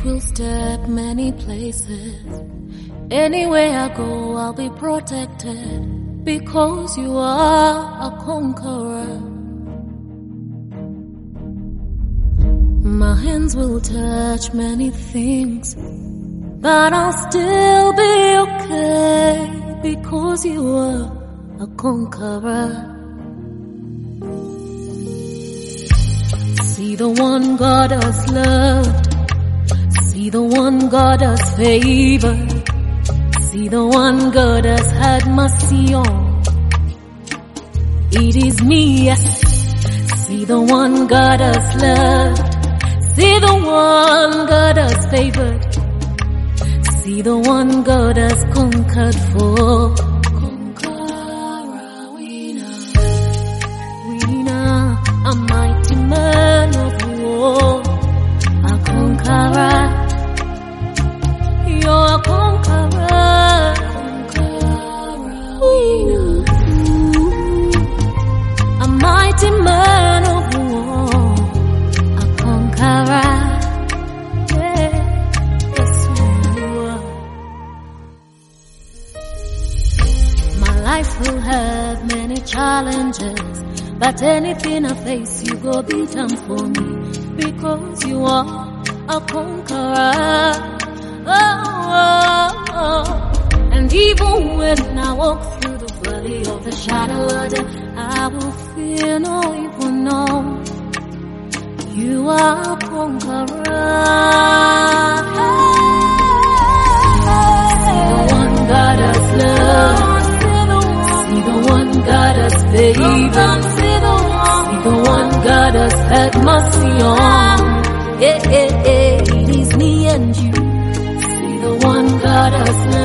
will step many places. Anywhere I go, I'll be protected, because you are a conqueror. My hands will touch many things, but I'll still be okay, because you are a conqueror. See the one God has loved, see the one God has favored, see the one God has had mercy on. It is me, yes. See the one God has loved, see the one God has favored, see the one God has conquered for. Conqueror, winner, a mighty man of war, a conqueror. You're a conqueror, winner, a mighty man of war, a conqueror. Yes, you are. My life will have many challenges, but anything I face, you go beat them for me, because you are a conqueror. And even when I walk through the valley of the shadow of death, I will fear no evil, no. You are a conqueror. See the one God has loved, see the one God has favored, see the one God has had mercy on. It is me and you. See the one God has loved.